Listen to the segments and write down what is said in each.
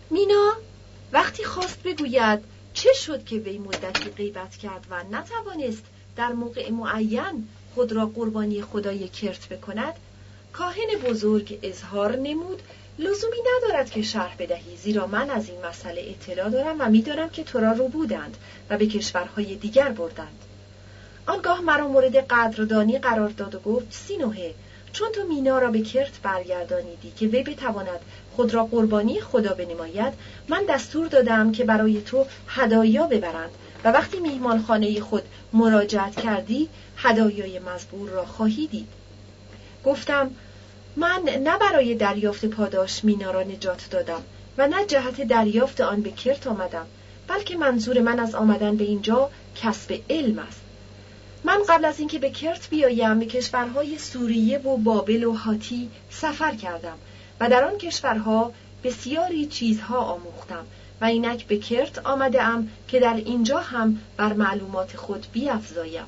مینا وقتی خواست بگوید چه شد که وی مدتی غیبت کرد و نتوانست در موقع معین خود را قربانی خدای کرت بکند، کاهن بزرگ اظهار نمود لزومی ندارد که شرح بدهی، زیرا من از این مسئله اطلاع دارم و می‌دانم که تو را رو بودند و به کشورهای دیگر بردند. آنگاه مرا مورد قدردانی قرار داد و گفت سینوهه، چون تو مینا را به کرت برگردانیدی که وی بتواند خود را قربانی خدا بنماید، من دستور دادم که برای تو هدایا ببرند و وقتی میهمانخانه خود مراجعت کردی هدایای مزبور را خواهی دید. گفتم من نه برای دریافت پاداش مینا را نجات دادم و نه جهت دریافت آن به کرت آمدم، بلکه منظور من از آمدن به اینجا کسب علم است. من قبل از اینکه به کرت بیایم به کشورهای سوریه و بابل و هاتی سفر کردم و در آن کشورها بسیاری چیزها آموختم و اینک به کرت آمده ام که در اینجا هم بر معلومات خود بیفزایم.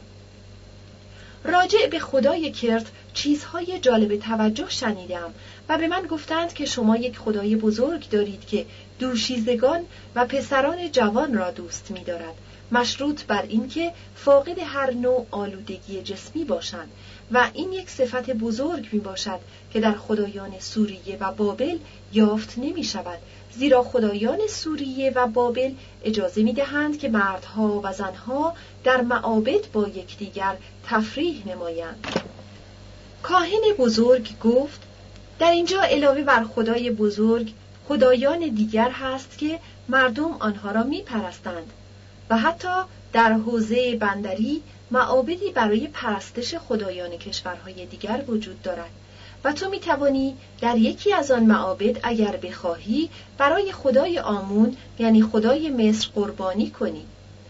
راجع به خدای کرت چیزهای جالب توجه شنیدم و به من گفتند که شما یک خدای بزرگ دارید که دوشیزگان و پسران جوان را دوست می‌دارد، مشروط بر اینکه فاقد هر نوع آلودگی جسمی باشند و این یک صفت بزرگ میباشد که در خدایان سوریه و بابل یافت نمی شود، زیرا خدایان سوریه و بابل اجازه می دهند که مردها و زنها در معابد با یکدیگر تفریح نمایند. کاهن بزرگ گفت در اینجا علاوه بر خدای بزرگ خدایان دیگر هست که مردم آنها را می پرستند و حتی در حوزه بندری معابدی برای پرستش خدایان کشورهای دیگر وجود دارد و تو می توانی در یکی از آن معابد اگر بخواهی برای خدای آمون یعنی خدای مصر قربانی کنی.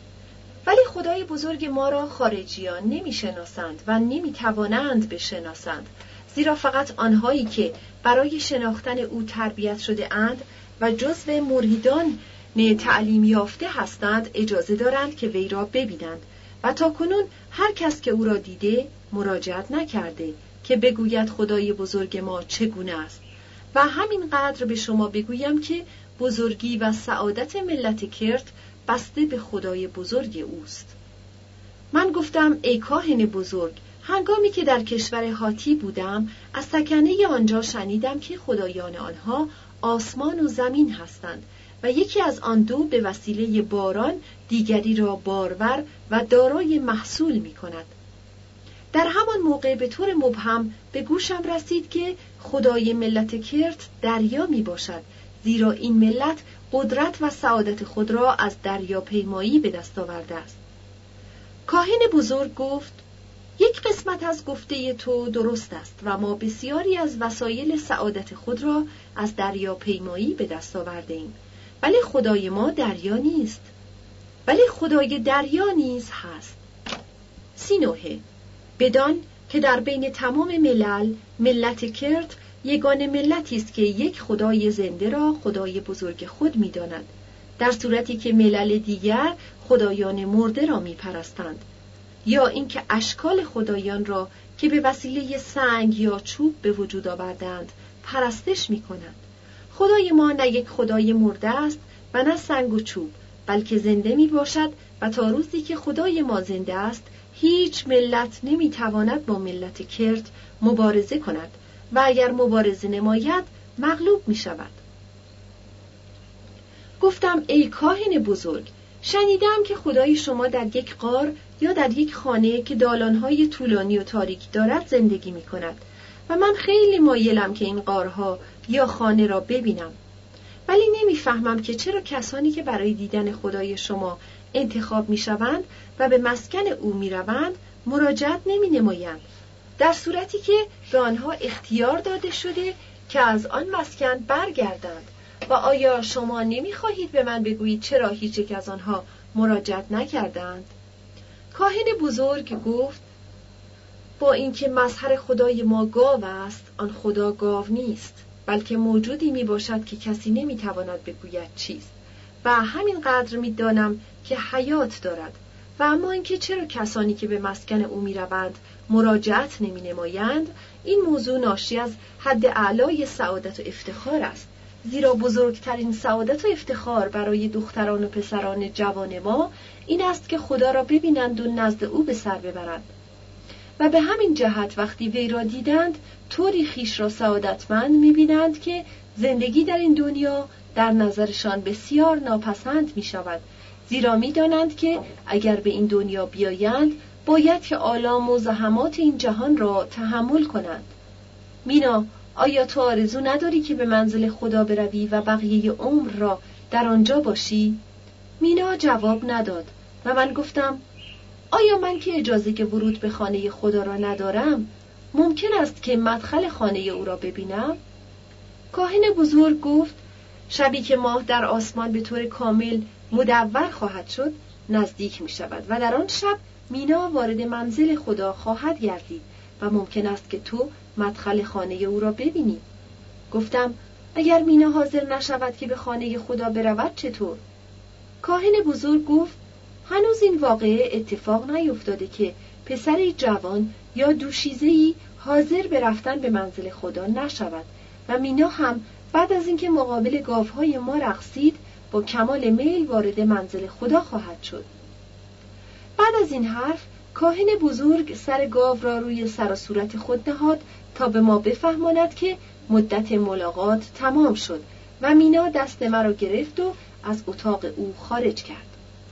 ولی خدای بزرگ ما را خارجیان نمی شناسند و نمی توانند بشناسند، زیرا فقط آنهایی که برای شناختن او تربیت شده اند و جزو مریدان تعلیم یافته هستند اجازه دارند که وی را ببینند و تاکنون هر کس که او را دیده مراجعت نکرده که بگوید خدای بزرگ ما چگونه است. و همینقدر به شما بگویم که بزرگی و سعادت ملت کرت بسته به خدای بزرگ اوست. من گفتم ای کاهن بزرگ، هنگامی که در کشور هاتی بودم از سکنه آنجا شنیدم که خدایان آنها آسمان و زمین هستند و یکی از آن دو به وسیله باران دیگری را بارور و دارای محصول می کند. در همان موقع به طور مبهم به گوشم رسید که خدای ملت کرت دریا می باشد، زیرا این ملت قدرت و سعادت خود را از دریا پیمایی به دست آورده است. کاهن بزرگ گفت یک قسمت از گفته تو درست است و ما بسیاری از وسایل سعادت خود را از دریا پیمایی به دست آورده ایم، ولی خدای ما دریا نیست، ولی خدای دریا نیز هست. سینوهه، بدان که در بین تمام ملل ملت کرت یگانه ملتی است که یک خدای زنده را خدای بزرگ خود می‌داند، در صورتی که ملل دیگر خدایان مرده را می‌پرستند، یا اینکه اشکال خدایان را که به وسیله سنگ یا چوب به وجود آوردند پرستش می‌کنند. خدای ما نه یک خدای مرده است و نه سنگ و چوب، بلکه زنده می باشد و تا روزی که خدای ما زنده است هیچ ملت نمی تواند با ملت کرت مبارزه کند و اگر مبارزه نماید مغلوب می شود. گفتم ای کاهن بزرگ، شنیدم که خدای شما در یک غار یا در یک خانه که دالانهای طولانی و تاریک دارد زندگی می کند و من خیلی مایلم که این غارها یا خانه را ببینم، ولی نمیفهمم که چرا کسانی که برای دیدن خدای شما انتخاب میشوند و به مسکن او میروند مراجعت نمینمایند، در صورتی که به آنها اختیار داده شده که از آن مسکن برگردند. و آیا شما نمیخواهید به من بگویید چرا هیچ یک از آنها مراجعت نکردند؟ کاهن بزرگ گفت با اینکه مظهر خدای ما گاو است، آن خدا گاو نیست، بلکه موجودی می باشد که کسی نمی تواند بگوید چیست و همین قدر می دانم که حیات دارد. و اما اینکه چرا کسانی که به مسکن او می روند مراجعت نمی نمایند، این موضوع ناشی از حد اعلای سعادت و افتخار است، زیرا بزرگترین سعادت و افتخار برای دختران و پسران جوان ما این است که خدا را ببینند و نزد او به سر ببرند. و به همین جهت وقتی وی را دیدند طوری خویش را سعادتمند می‌بینند که زندگی در این دنیا در نظرشان بسیار ناپسند می‌شود، زیرا می‌دانند که اگر به این دنیا بیایند باید که آلام و زحمات این جهان را تحمل کنند. مینا، آیا تو آرزو نداری که به منزل خدا بروی و بقیه عمر را در آنجا باشی؟ مینا جواب نداد و من گفتم آیا من که اجازه که ورود به خانه خدا را ندارم ممکن است که مدخل خانه او را ببینم؟ کاهن بزرگ گفت شبی که ماه در آسمان به طور کامل مدور خواهد شد نزدیک می شود و در آن شب مینا وارد منزل خدا خواهد گردید و ممکن است که تو مدخل خانه او را ببینی. گفتم اگر مینا حاضر نشود که به خانه خدا برود چطور؟ کاهن بزرگ گفت هنوز این واقعه اتفاق نیفتاده که پسری جوان یا دوشیزه‌ای حاضر به رفتن به منزل خدا نشود و مینا هم بعد از اینکه مقابل گاوهای ما رقصید با کمال میل وارد منزل خدا خواهد شد. بعد از این حرف کاهن بزرگ سر گاو را روی سر و صورت خود نهاد تا به ما بفهماند که مدت ملاقات تمام شد و مینا دست مرا گرفت و از اتاق او خارج کرد.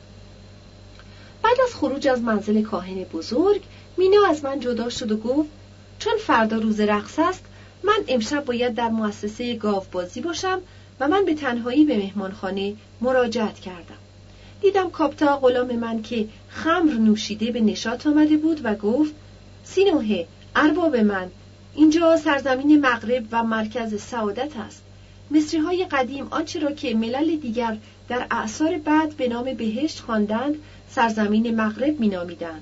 بعد از خروج از منزل کاهن بزرگ مینا از من جدا شد و گفت چون فردا روز رقص است من امشب باید در مؤسسه گاوبازی باشم و من به تنهایی به مهمانخانه مراجعت کردم. دیدم کاپتا غلام من که خمر نوشیده به نشاط آمده بود و گفت سینوهه ارباب من، اینجا سرزمین مغرب و مرکز سعادت است. مصری‌های قدیم آنچه را که ملل دیگر در اعصار بعد به نام بهشت خواندند سرزمین مغرب می‌نامیدند.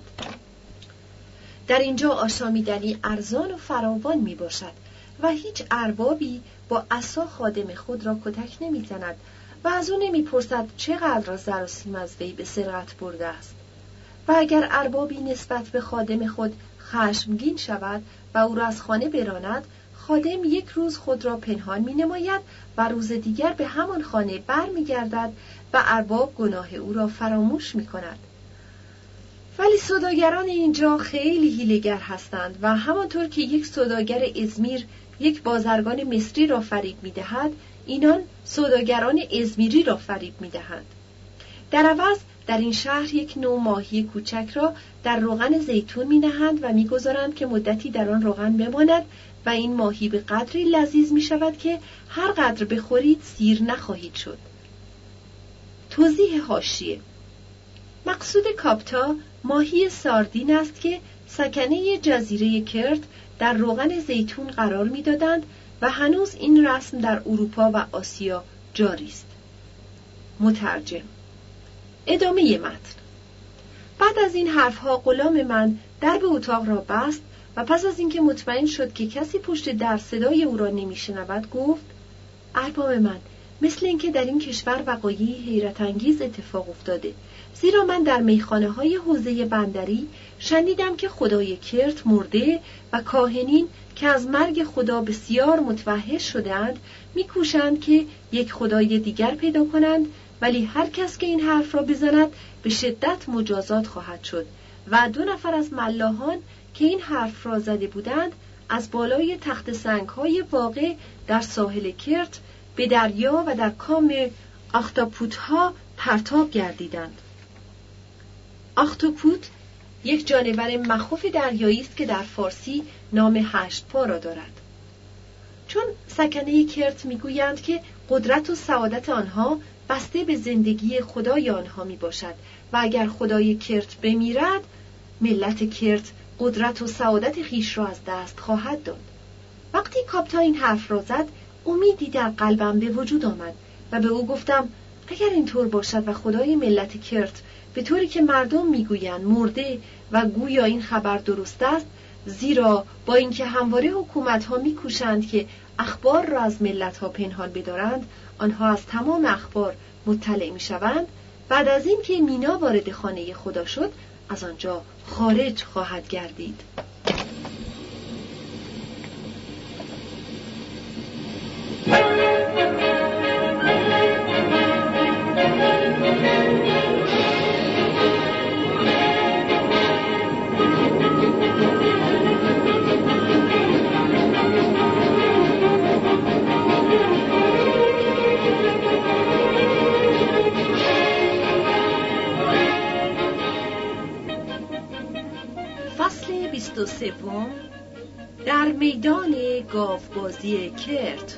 در اینجا آشامیدنی ارزان و فراوان می باشد و هیچ اربابی با عصا خادم خود را کتک نمی‌زند و از او نمی‌پرسد چقدر زر و سیم از وی به سرقت برده است. و اگر اربابی نسبت به خادم خود خشمگین شود و او را از خانه براند، خادم یک روز خود را پنهان می‌نماید و روز دیگر به همان خانه برمیگردد و ارباب گناه او را فراموش می‌کند. ولی سوداگران اینجا خیلی حیله‌گر هستند و همانطور که یک سوداگر ازمیر یک بازرگان مصری را فریب می‌دهد، اینان سوداگران ازمیری را فریب می‌دهند. در عوض در این شهر یک نوع ماهی کوچک را در روغن زیتون می‌نهند و می‌گذارند که مدتی در آن روغن بماند و این ماهی به قدری لذیذ می‌شود که هر قدر بخورید سیر نخواهید شد. توضیح حاشیه: مقصود کاپتا ماهی ساردین است که سکنه جزیره کرت در روغن زیتون قرار می‌دادند و هنوز این رسم در اروپا و آسیا جاری است. مترجم. ادامه متن. بعد از این حرفها غلام من درب اتاق را بست و پس از اینکه مطمئن شد که کسی پشت در صدای او را نمی‌شنود گفت ارباب من، مثل اینکه در این کشور وقایعی حیرت انگیز اتفاق افتاده، زیرا من در میخانه‌های حوزه بندری شنیدم که خدای کرت مرده و کاهنین که از مرگ خدا بسیار متوحش شدند میکوشند که یک خدای دیگر پیدا کنند، ولی هر کس که این حرف را بزند به شدت مجازات خواهد شد و 2 نفر از ملاحان که این حرف را زده بودند از بالای تخت سنگ‌های واقع در ساحل کرت به دریا و در کام آختاپوت‌ها پرتاب گردیدند. آختاپوت یک جانور مخوف دریایی است که در فارسی نام 8 پا را دارد. چون سکنه کرت میگویند که قدرت و سعادت آنها بسته به زندگی خدای آنها می باشد و اگر خدای کرت بمیرد ملت کرت قدرت و سعادت خیش را از دست خواهد داد. وقتی کاپتا این حرف را زد امیدی در قلبم به وجود آمد و به او گفتم اگر اینطور باشد و خدای ملت کرت به طوری که مردم میگویند مرده و گویا این خبر درست است، زیرا با اینکه همواره حکومت‌ها میکوشند که اخبار را از ملت‌ها پنهان بدارند، آنها از تمام اخبار مطلع میشوند، بعد از اینکه مینا وارد خانه خدا شد از آنجا خارج خواهد گردید. سوم در میدان گاوبازی کرت.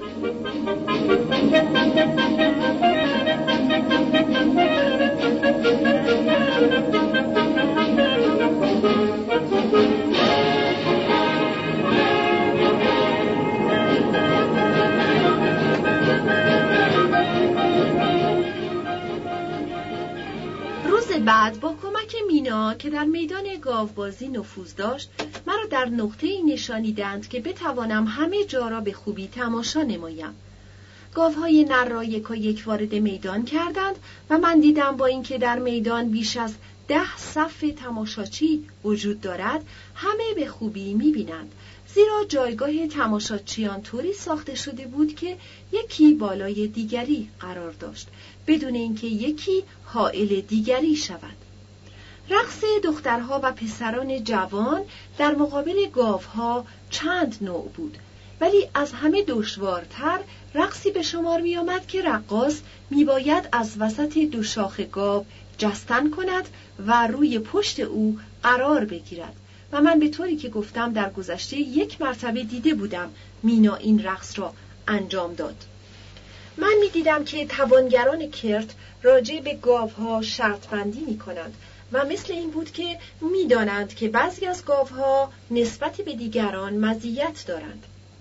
بعد با کمک مینا که در میدان گاوبازی نفوذ داشت مرا در نقطه‌ای نشانیدند که بتوانم همه جا را به خوبی تماشا نمایم. گاوهای نر را یکایک وارد میدان کردند و من دیدم با اینکه در میدان بیش از 10 صف تماشاچی وجود دارد همه به خوبی می‌بینند، زیرا جایگاه تماشاچیان طوری ساخته شده بود که یکی بالای دیگری قرار داشت بدون اینکه یکی حائل دیگری شود. رقص دخترها و پسران جوان در مقابل گاوها چند نوع بود، ولی از همه دشوارتر رقصی به شمار می آمد که رقاص می باید از وسط دو شاخ گاو جستن کند و روی پشت او قرار بگیرد و من به طوری که گفتم در گذشته 1 مرتبه دیده بودم مینا این رقص را انجام داد. من می دیدم که توانگران کرت راجع به گاوها شرط بندی می کنند و مثل این بود که می دانند که بعضی از گاوها نسبت به دیگران مزیت دارند.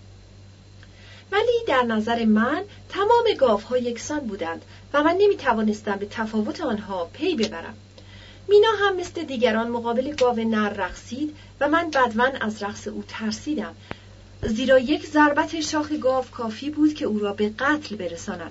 ولی در نظر من تمام گاوها یکسان بودند و من نمی توانستم به تفاوت آنها پی ببرم. مینا هم مثل دیگران مقابل گاو نر رقصید و من بدون از رقص او ترسیدم، زیرا 1 ضربت شاخ گاو کافی بود که او را به قتل برساند.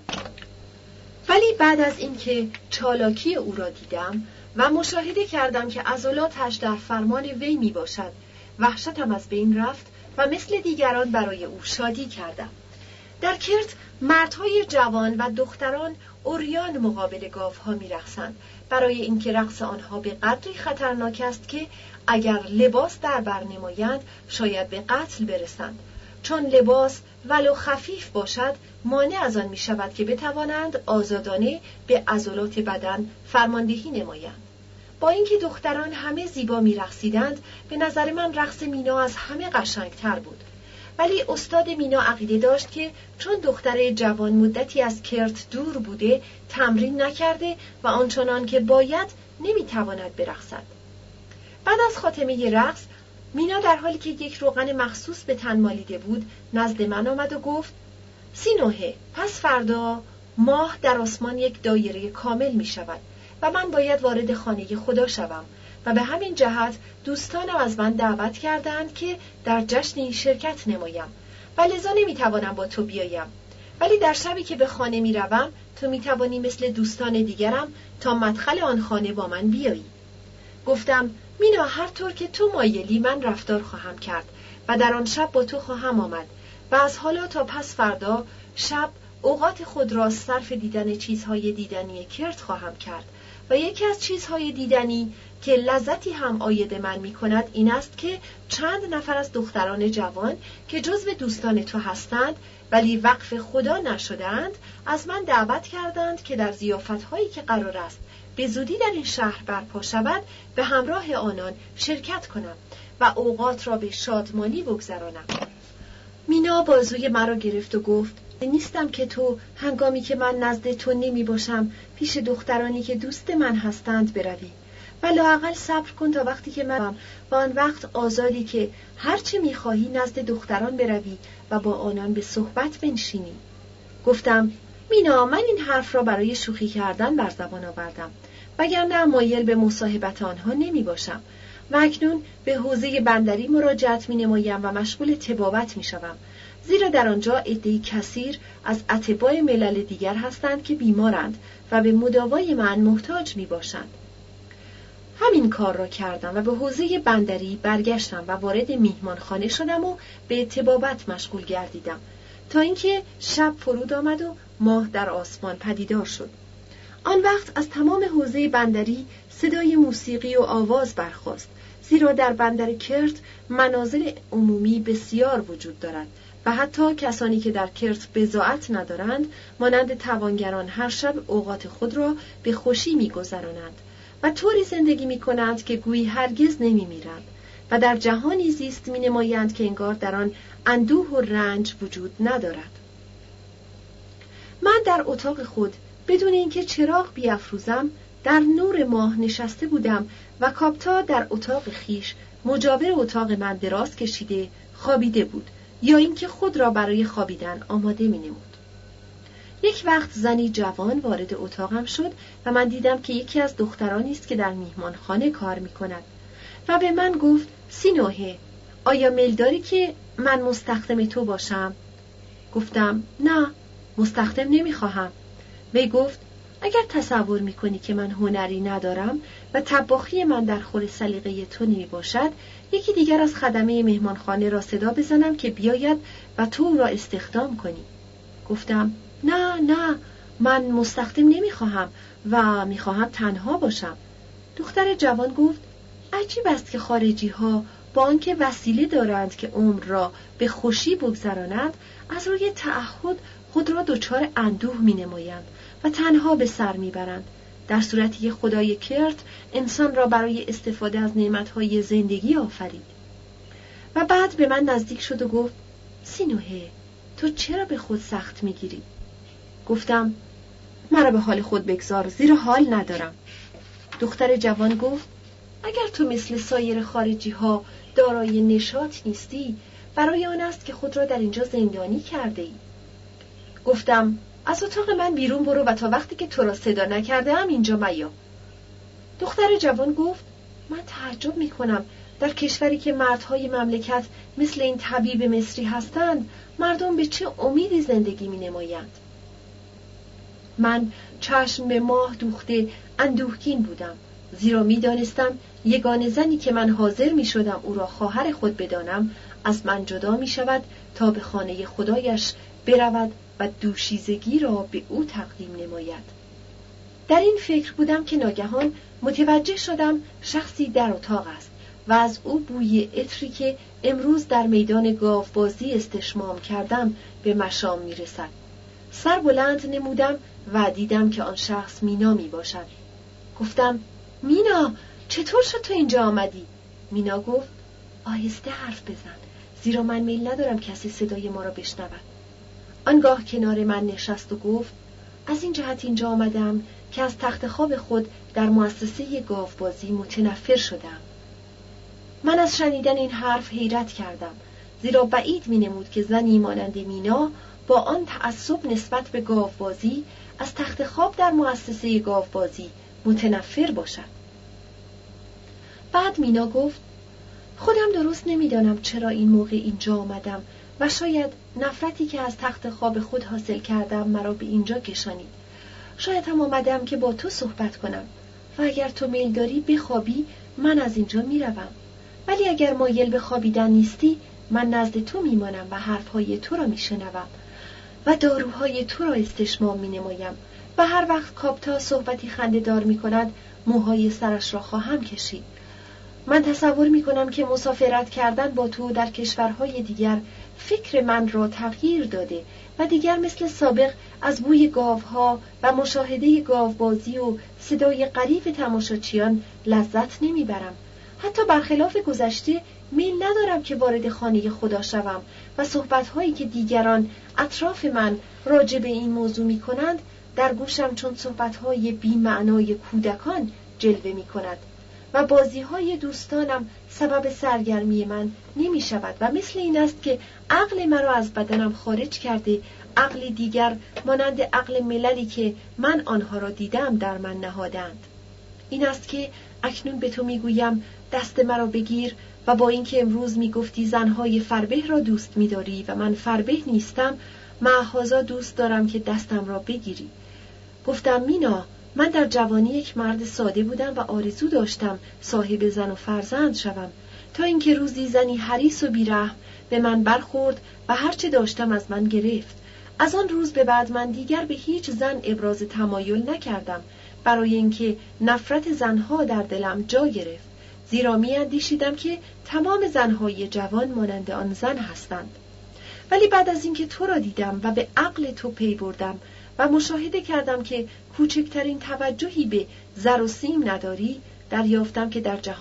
ولی بعد از اینکه چالاکی او را دیدم و مشاهده کردم که عضلاتش در فرمان وی می باشد، وحشتم از بین رفت و مثل دیگران برای او شادی کردم. در کرت مردهای جوان و دختران عریان مقابل گاوها می‌رقصند، برای اینکه رقص آنها به قدری خطرناک است که اگر لباس در بر نمایند شاید به قتل برسند، چون لباس ولو خفیف باشد مانع از آن می‌شود که بتوانند آزادانه به عضلات بدن فرماندهی نمایند. با اینکه دختران همه زیبا می‌رقصیدند، به نظر من رقص مینا از همه قشنگتر بود. ولی استاد مینا عقیده داشت که چون دختر جوان مدتی از کرت دور بوده تمرین نکرده و آنچنان که باید نمیتواند برقصد. بعد از خاتمه رقص مینا در حالی که 1 روغن مخصوص به تن مالیده بود نزد من آمد و گفت 39 پس فردا ماه در آسمان 1 دایره کامل می شود و من باید وارد خانه خدا شوم و به همین جهت دوستانم از من دعوت کردند که در جشنی شرکت نمایم و لذا نمیتوانم با تو بیایم، ولی در شبی که به خانه میروم تو میتوانی مثل دوستان دیگرم تا مدخل آن خانه با من بیایی. گفتم مینا هر طور که تو مایلی من رفتار خواهم کرد و در آن شب با تو خواهم آمد و از حالا تا پس فردا شب اوقات خود را صرف دیدن چیزهای دیدنی کرت خواهم کرد و یکی از چیزهای دیدنی که لذتی هم عاید من می کند این است که چند نفر از دختران جوان که جزو دوستان تو هستند ولی وقف خدا نشدند از من دعوت کردند که در ضیافت‌هایی که قرار است به زودی در این شهر برپا شود به همراه آنان شرکت کنم و اوقات را به شادمانی بگذرانم. مینا بازوی مرا گرفت و گفت نیستم که تو هنگامی که من نزد تو نمی باشم پیش دخترانی که دوست من هستند بروی و لااقل صبر کن تا وقتی که من و آن وقت آزادی که هرچه می خواهی نزد دختران بروی و با آنان به صحبت بنشینی. گفتم مینا من این حرف را برای شوخی کردن بر زبان آوردم وگرنه مایل به مصاحبت آنها نمی باشم و اکنون به حوزه بندری مراجعت می نمایم و مشغول طبابت می شوم، زیرا در آنجا عده‌ای کثیر از اطباء ملل دیگر هستند که بیمارند و به مداوای من محتاج می باشند. همین کار را کردم و به حوزه بندری برگشتم و وارد میهمانخانه شدم و به طبابت مشغول گردیدم تا اینکه شب فرود آمد و ماه در آسمان پدیدار شد. آن وقت از تمام حوزه بندری صدای موسیقی و آواز برخاست، زیرا در بندر کرت منازل عمومی بسیار وجود دارد و حتی کسانی که در کرت بضاعت ندارند مانند توانگران هر شب اوقات خود را به خوشی می‌گذرانند و طوری زندگی می‌کنند که گویی هرگز نمی‌میرند، و در جهانی زیست می‌نمایند که انگار در آن اندوه و رنج وجود ندارد. من در اتاق خود بدون اینکه چراغ بیافروزم در نور ماه نشسته بودم و کاپتا در اتاق خیش مجاور اتاق من دراز کشیده خوابیده بود یا اینکه خود را برای خوابیدن آماده می‌نمود. یک وقت زنی جوان وارد اتاقم شد و من دیدم که یکی از دخترانی است که در میهمانخانه کار می‌کند و به من گفت: سینوهه، آیا میل داری که من مستخدم تو باشم؟ گفتم: نه، مستخدم نمی‌خواهم. وی گفت: اگر تصور می‌کنی که من هنری ندارم و طباخی من در خور سلیقه تو نمی‌باشد، یکی دیگر از خدمه مهمانخانه را صدا بزنم که بیاید و تو او را استخدام کنی. گفتم: نه، من مستخدم نمی‌خواهم و می‌خواهم تنها باشم. دختر جوان گفت: عجیب است که خارجی‌ها با آنکه وسیله دارند که عمر را به خوشی بگذرانند، از روی تعهد خود را دچار اندوه می‌نمایند و تنها به سر می‌برند، در صورتی که خدای کرت انسان را برای استفاده از نعمت‌های زندگی آفرید. و بعد به من نزدیک شد و گفت: سینوهه، تو چرا به خود سخت می‌گیری؟ گفتم: مرا به حال خود بگذار، زیرا حال ندارم. دختر جوان گفت: اگر تو مثل سایر خارجی‌ها دارای نشاط نیستی، برای آن است که خود را در اینجا زندانی کرده ای. گفتم: از اتاق من بیرون برو و تا وقتی که تو را صدا نکرده ام اینجا میا. دختر جوان گفت: من تعجب می‌کنم در کشوری که مردهای مملکت مثل این طبیب مصری هستند، مردم به چه امیدی زندگی می‌نمایند. من چشم به ماه دوخته اندوهگین بودم، زیرا می‌دانستم یگانه زنی که من حاضر می‌شدم او را خواهر خود بدانم از من جدا می‌شود تا به خانه خدایش برود و دوشیزگی را به او تقدیم نماید. در این فکر بودم که ناگهان متوجه شدم شخصی در اتاق است و از او بوی عطری که امروز در میدان گاوبازی استشمام کردم به مشام می‌رسد. سر بلند نمودم و دیدم که آن شخص مینا میباشد. گفتم: مینا، چطور شد تو اینجا آمدی؟ مینا گفت: آهسته حرف بزن، زیرا من میل ندارم کسی صدای ما را بشنود. آنگاه کنار من نشست و گفت: از این جهت اینجا آمدم که از تخت خواب خود در مؤسسه گاوبازی متنفر شدم. من از شنیدن این حرف حیرت کردم، زیرا بعید می‌نمود که زنی مانند مینا با آن تعصب نسبت به گاوبازی از تخت خواب در مؤسسه گاوبازی متنفر باشد. بعد مینا گفت: خودم درست نمیدانم چرا این موقع اینجا آمدم و شاید نفرتی که از تخت خواب خود حاصل کردم مرا به اینجا کشانید. شاید هم آمدم که با تو صحبت کنم و اگر تو میل داری بخوابی من از اینجا میروم، ولی اگر مایل به خوابیدن نیستی من نزد تو میمانم و حرفهای تو را میشنوم و داروهای تو را استشمام مینمایم و هر وقت کاپتا صحبتی خنده‌دار میکند موهای سرش را خواهم کشید. من تصور میکنم که مسافرت کردن با تو در کشورهای دیگر فکر من را تغییر داده و دیگر مثل سابق از بوی گاوها و مشاهده گاوبازی و صدای غریب تماشاچیان لذت نمیبرم. حتی برخلاف گذشته میل ندارم که وارد خانه خدا شوم و صحبت‌هایی که دیگران اطراف من راجع به این موضوع می‌کنند در گوشم چون صحبت‌های بی‌معنای کودکان جلوه می‌کند و بازی‌های دوستانم سبب سرگرمی من نمی‌شود و مثل این است که عقل مرا از بدنم خارج کرده عقل دیگر مانند عقل مللی که من آنها را دیدم در من نهادند. این است که اکنون به تو میگویم دست مرا بگیر و با اینکه امروز میگفتی زنهای فربه را دوست می‌داری و من فربه نیستم، معهازا دوست دارم که دستم را بگیری. گفتم: مینا، من در جوانی یک مرد ساده بودم و آرزو داشتم صاحب زن و فرزند شوم، تا اینکه روزی زنی حریص و بیرحم به من برخورد و هرچه داشتم از من گرفت. از آن روز به بعد من دیگر به هیچ زن ابراز تمایل نکردم، برای اینکه نفرت زنها در دلم جا گرفت، زیرا می‌اندیشیدم که تمام زنهای جوان مانند آن زن هستند. ولی بعد از اینکه تو را دیدم و به عقل تو پی بردم و مشاهده کردم که کوچکترین توجهی به زر و سیم نداری، دریافتم که در جهان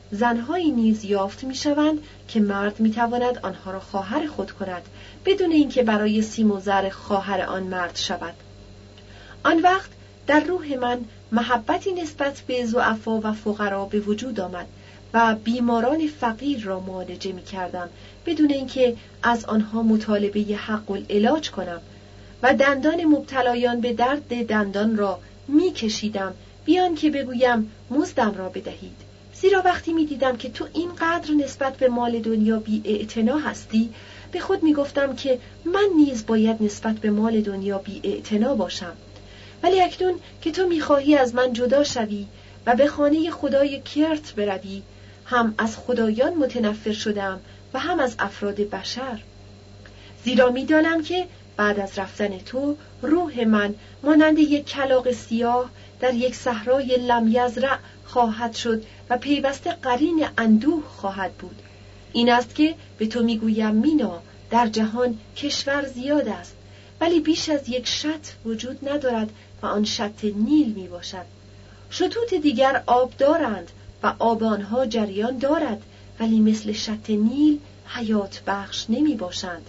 زنهایی نیز یافت می‌شوند که مرد می‌تواند آنها را خواهر خود کند بدون اینکه برای سیم و زر خواهر آن مرد شود. آن وقت در روح من محبتی نسبت به ضعفا و فقرا به وجود آمد و بیماران فقیر را معالجه می‌کردم بدون اینکه از آنها مطالبه حق العلاج کنم و دندان مبتلایان به درد دندان را می‌کشیدم بیان که بگویم مزدم را بدهید، زیرا وقتی می‌دیدم که تو اینقدر نسبت به مال دنیا بی‌اعتنا هستی به خود می‌گفتم که من نیز باید نسبت به مال دنیا بی‌اعتنا باشم. ولی اکنون که تو می‌خواهی از من جدا شوی و به خانه خدای کرت بروی، هم از خدایان متنفر شدم و هم از افراد بشر، زیرا می‌دانم که بعد از رفتن تو روح من مانند یک کلاغ سیاه در یک صحرای لم یزرع خواهد شد و پیوسته قرین اندوه خواهد بود. این است که به تو میگویم مینا، در جهان کشور زیاد است ولی بیش از یک شط وجود ندارد و آن شط نیل می باشد. شطوط دیگر آب دارند و آب آنها جریان دارد ولی مثل شط نیل حیات بخش نمی باشند.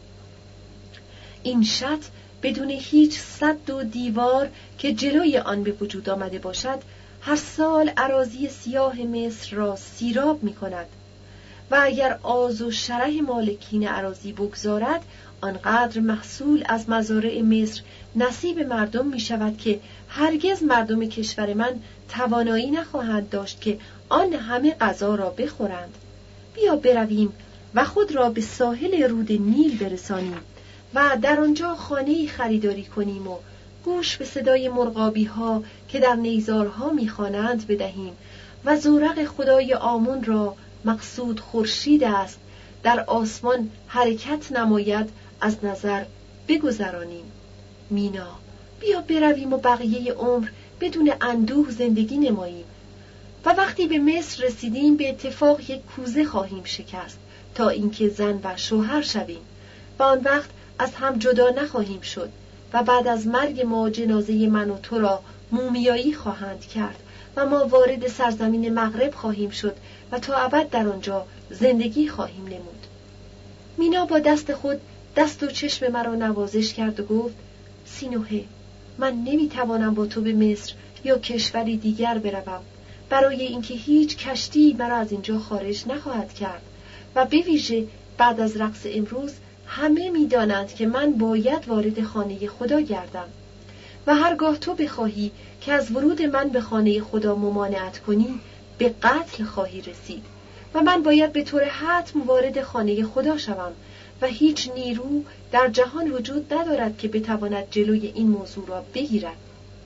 این شط بدون هیچ سد و دیوار که جلوی آن به وجود آمده باشد هر سال اراضی سیاه مصر را سیراب می کند و اگر آز و شرح مالکین اراضی بگذارد آنقدر محصول از مزارع مصر نصیب مردم می شود که هرگز مردم کشور من توانایی نخواهند داشت که آن همه غذا را بخورند. بیا برویم و خود را به ساحل رود نیل برسانیم و در آنجا خانه‌ای خریداری کنیم و گوش به صدای مرغابی ها که در نیزارها می‌خوانند بدهیم و زورق خدای آمون را مقصود خورشید است در آسمان حرکت نماید از نظر بگذرانیم. مینا، بیا برویم و بقیه عمر بدون اندوه زندگی نماییم و وقتی به مصر رسیدیم به اتفاق یک کوزه خواهیم شکست تا اینکه زن و شوهر شویم و آن وقت از هم جدا نخواهیم شد و بعد از مرگ ما جنازه من و تو را مومیایی خواهند کرد و ما وارد سرزمین مغرب خواهیم شد و تا ابد در آنجا زندگی خواهیم نمود. مینا با دست خود دست و چشم مرا نوازش کرد و گفت سینوهه، من نمیتوانم با تو به مصر یا کشوری دیگر بروم برای اینکه هیچ کشتی مرا از اینجا خارج نخواهد کرد و به ویژه بعد از رقص امروز همه می‌دانند که من باید وارد خانه خدا گردم و هرگاه تو بخواهی که از ورود من به خانه خدا ممانعت کنی به قتل خواهی رسید و من باید به طور حتم وارد خانه خدا شوم و هیچ نیرو در جهان وجود ندارد که بتواند جلوی این موضوع را بگیرد.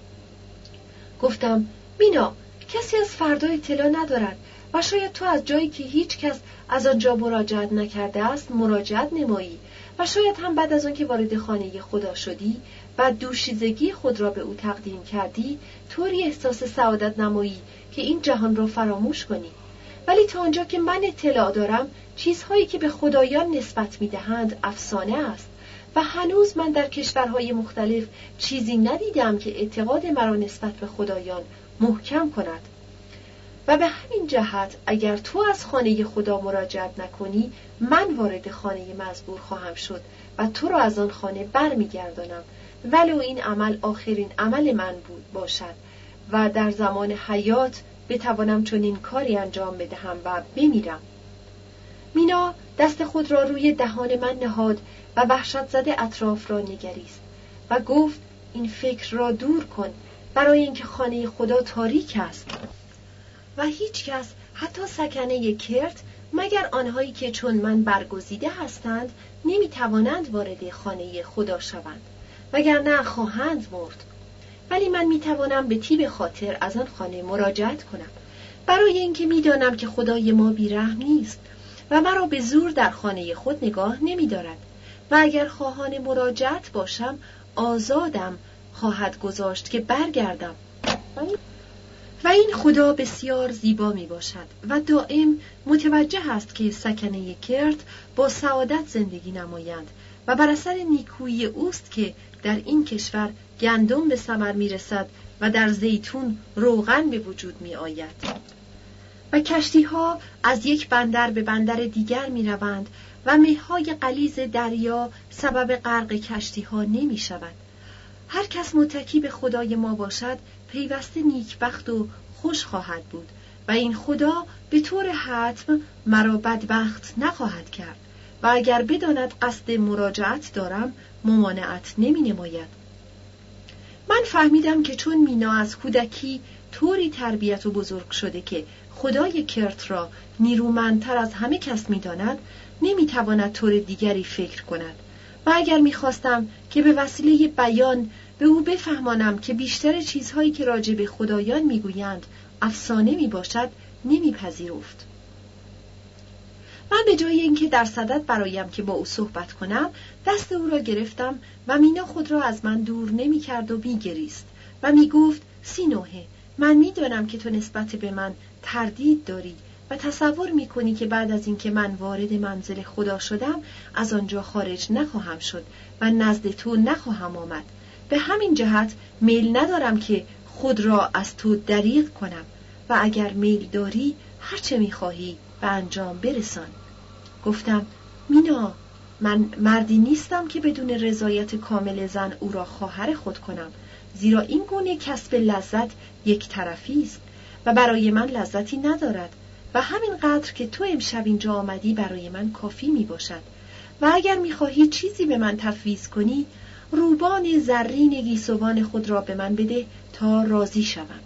گفتم مینا، کسی از فردا اطلاع ندارد و شاید تو از جایی که هیچ کس از آنجا مراجعت نکرده است مراجعت نمایی و شاید هم بعد از آن که وارد خانه خدا شدی و دوشیزگی خود را به او تقدیم کردی طوری احساس سعادت نمایی که این جهان را فراموش کنی. ولی تا آنجا که من اطلاع دارم چیزهایی که به خدایان نسبت می‌دهند افسانه است و هنوز من در کشورهای مختلف چیزی ندیدم که اعتقاد مرا نسبت به خدایان محکم کند و به همین جهت اگر تو از خانه خدا مراجعت نکنی من وارد خانه مزبور خواهم شد و تو را از آن خانه برمیگردانم ولو این عمل آخرین عمل من بود باشد و در زمان حیات بتوانم چنین کاری انجام بدهم و بمیرم. مینا دست خود را روی دهان من نهاد و وحشت زده اطراف را نگریست و گفت این فکر را دور کن برای اینکه خانه خدا تاریک است و هیچ کس حتی سکنه کرت مگر آنهایی که چون من برگزیده هستند نمیتوانند وارد خانه خدا شوند وگرنه خواهند مرد. ولی من میتوانم به طیب خاطر از آن خانه مراجعت کنم برای اینکه میدانم که خدای ما بیرحم نیست و مرا به زور در خانه خود نگاه نمیدارد و اگر خواهان مراجعت باشم آزادم خواهد گذاشت که برگردم و این خدا بسیار زیبا می باشد و دائم متوجه است که سکنه کرت با سعادت زندگی نمایند و بر اثر نیکویی اوست که در این کشور گندم به ثمر می رسد و در زیتون روغن به وجود می آید. و کشتی‌ها از یک بندر به بندر دیگر می‌روند و مه‌های غلیظ دریا سبب غرق کشتی‌ها نمی‌شود. هر کس متکی به خدای ما باشد پیوسته نیکبخت و خوش خواهد بود و این خدا به طور حتم مرا بدبخت نخواهد کرد و اگر بداند قصد مراجعت دارم ممانعت نمی‌نماید. من فهمیدم که چون مینا از کودکی طوری تربیت و بزرگ شده که خدای کرت را نیرومندتر از همه کس می‌داند، نمی‌تواند طور دیگری فکر کند و اگر می‌خواستم که به وسیله بیان به او بفهمانم که بیشتر چیزهایی که راجع به خدایان می‌گویند افسانه می‌باشد، نمی‌پذیرفت. من به جای اینکه در صدد برایم که با او صحبت کنم، دست او را گرفتم و مینا خود را از من دور نمی‌کرد و می‌گریست و می‌گفت سینوهه، من می‌دانم که تو نسبت به من تردید داری و تصور می‌کنی که بعد از اینکه من وارد منزل خدا شدم از آنجا خارج نخواهم شد و نزد تو نخواهم آمد. به همین جهت میل ندارم که خود را از تو دریغ کنم و اگر میل داری هرچه می‌خواهی به انجام برسان. گفتم مینا، من مردی نیستم که بدون رضایت کامل زن او را خواهر خود کنم، زیرا این گونه کسب لذت یک طرفی است و برای من لذتی ندارد و همین قدر که تو امشب اینجا آمدی برای من کافی می باشد و اگر می خواهی چیزی به من تفویض کنی روبان زرین گیسوان خود را به من بده تا راضی شوم.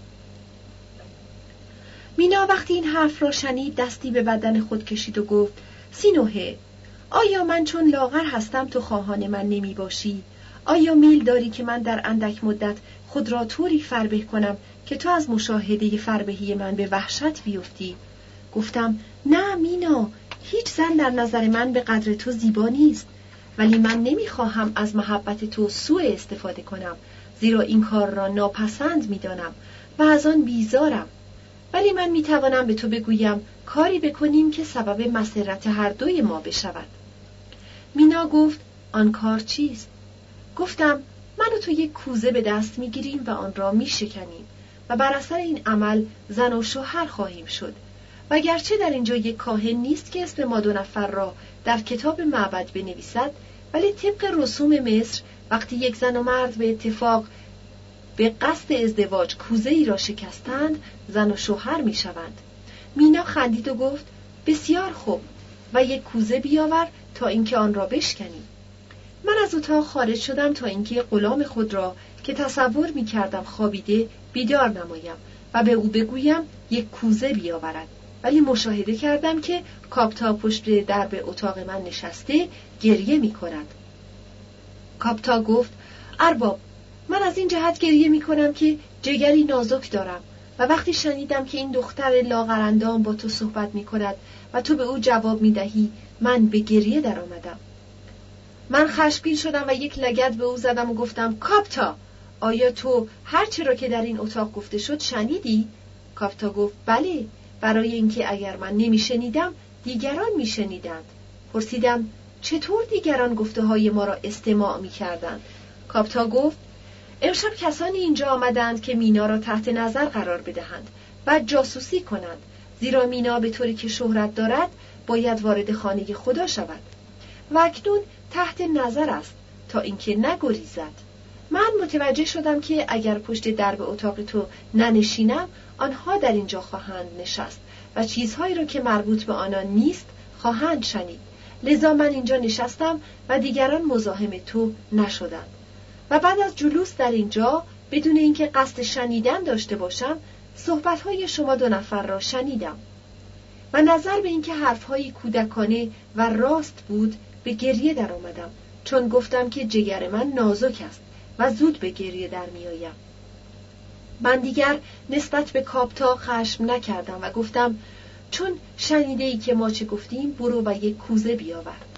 مینا وقتی این حرف را شنید دستی به بدن خود کشید و گفت سینوهه، آیا من چون لاغر هستم تو خواهان من نمی باشی؟ آیا میل داری که من در اندک مدت خود را طوری فربه کنم که تو از مشاهده فربهی من به وحشت بیفتی؟ گفتم نه مینا، هیچ زن در نظر من به قدر تو زیبا نیست، ولی من نمیخواهم از محبت تو سوء استفاده کنم، زیرا این کار را ناپسند میدانم و از آن بیزارم. ولی من میتوانم به تو بگویم کاری بکنیم که سبب مسرت هر دوی ما بشود. مینا گفت آن کار چیست؟ گفتم من و تو یک کوزه به دست میگیریم و آن را میشکنیم و بر اثر این عمل زن و شوهر خواهیم شد و گرچه در اینجا یک کاهن نیست که اسم ما دو نفر را در کتاب معبد بنویسد، ولی طبق رسوم مصر وقتی یک زن و مرد به اتفاق به قصد ازدواج کوزه ای را شکستند زن و شوهر می شوند. مینا خندید و گفت بسیار خوب و یک کوزه بیاور تا اینکه آن را بشکنیم. من از اتاق خارج شدم تا اینکه غلام خود را که تصور می کردم خوابیده بیدار نمایم و به او بگویم یک کوزه بیاورد، ولی مشاهده کردم که کاپتا پشت درب اتاق من نشسته گریه می کند. کاپتا گفت ارباب، من از این جهت گریه می کنم که جگری نازک دارم و وقتی شنیدم که این دختر لاغرندام با تو صحبت می کند و تو به او جواب می دهی من به گریه در آمدم. من خشمگین شدم و یک لگد به او زدم و گفتم کاپتا، آیا تو هر چه را که در این اتاق گفته شد شنیدی؟ کاپتا گفت بله، برای اینکه اگر من نمی شنیدم دیگران می شنیدند. پرسیدم چطور دیگران گفته های ما را استماع می کردند؟ کاپتا گفت امشب کسانی اینجا آمدند که مینا را تحت نظر قرار بدهند و جاسوسی کنند، زیرا مینا به طوری که شهرت دارد باید وارد خانه خدا شود و اکنون تحت نظر است تا اینکه نگریزد. من متوجه شدم که اگر پشت درب اتاق تو ننشینم آنها در اینجا خواهند نشست و چیزهایی را که مربوط به آنان نیست خواهند شنید، لذا من اینجا نشستم و دیگران مزاحم تو نشدند و بعد از جلوس در اینجا بدون اینکه قصد شنیدن داشته باشم صحبت‌های شما دو نفر را شنیدم و نظر به اینکه حرف‌های کودکانه و راست بود به گریه در آمدم، چون گفتم که جگر من نازک است و زود به گریه در میآیم. من دیگر نسبت به کاپتا خشم نکردم و گفتم چون شنیده ای که ما چه گفتیم برو و یک کوزه بیاور.